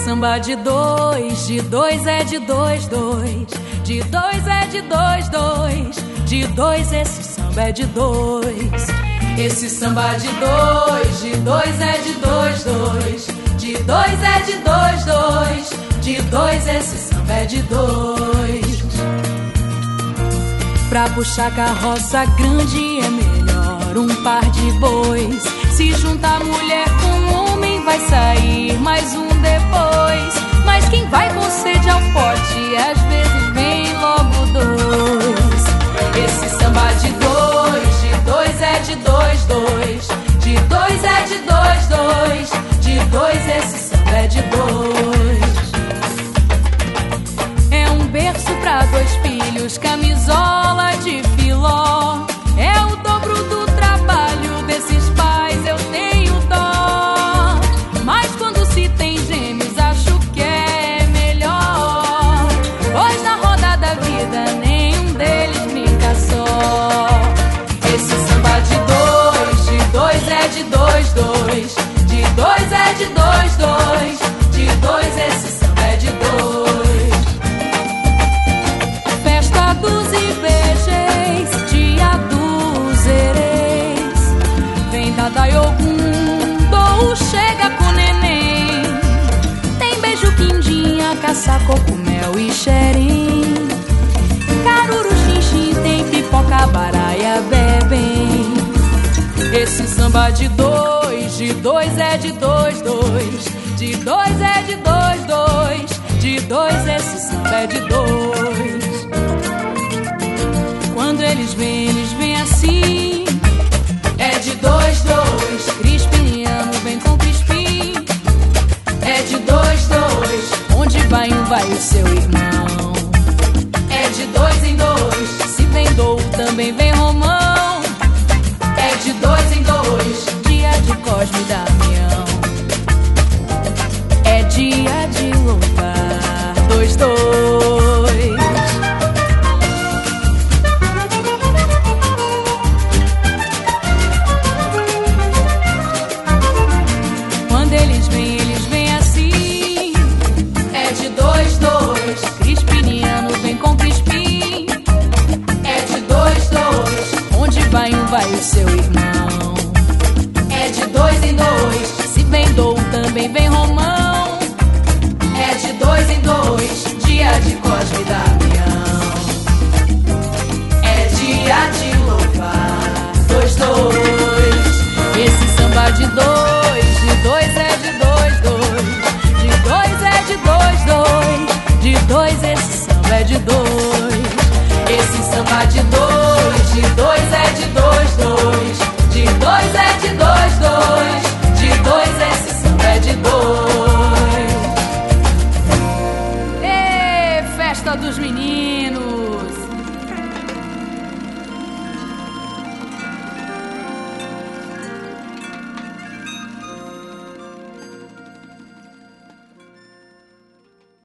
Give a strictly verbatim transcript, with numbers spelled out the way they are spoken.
samba de dois, de dois é de dois, dois. De dois é de dois, dois. De dois esse samba é de dois. Esse samba de dois, de dois é de dois, dois. De dois é de dois, dois. De dois esse samba é de dois. Pra puxar carroça grande é melhor um par de bois. Se juntar mulher com homem vai sair mais um depois. Mas quem vai com sede ao pote às vezes vem logo dois. Esse samba de dois, de dois é de dois, dois. De dois é de dois, dois. De dois esse samba é de dois. É um berço pra dois filhos, camisola de filó. É o dobro do trabalho desses pais, eu tenho dó. Mas quando se tem gêmeos acho que é melhor, pois na roda da vida nenhum deles brinca só. Esse samba de dois, de dois é de dois, dois. De dois é de dois, dois. De dois esse samba é de dois. Festa dos Ibejes, dia dos Ereis. Vem Dada Ogum, Dou chega com neném. Tem beijo, quindinha, caça, cogumel e xerém. Caruru, xinxim, tem pipoca, baraia, bebem. Esse samba de dois, de dois é de dois, dois. De dois é de dois, dois. De dois esse samba é de dois. Quando eles vêm, eles vêm assim. É de dois, dois. Crispiniano vem com Crispim. É de dois, dois. Onde vai um, vai o seu irmão. É de dois em dois. Se vem Dou, também vem Romão. É de dois em dois. Dia de Cosme e Damião. É dia de louvar dois, dois. Quando eles vêm, eles vêm assim. É de dois, dois. Crispiniano vem com Crispim. É de dois, dois. Onde vai um, vai o seu irmão. É de dois em dois. Se vem Dou, também vem Romão. É de dois em dois. Dia de Cosme e Damião. É dia de louvar dois, dois. Esse samba de dois, de dois é de dois, dois. De dois é de dois, dois. De dois esse samba é de dois. Esse samba de dois.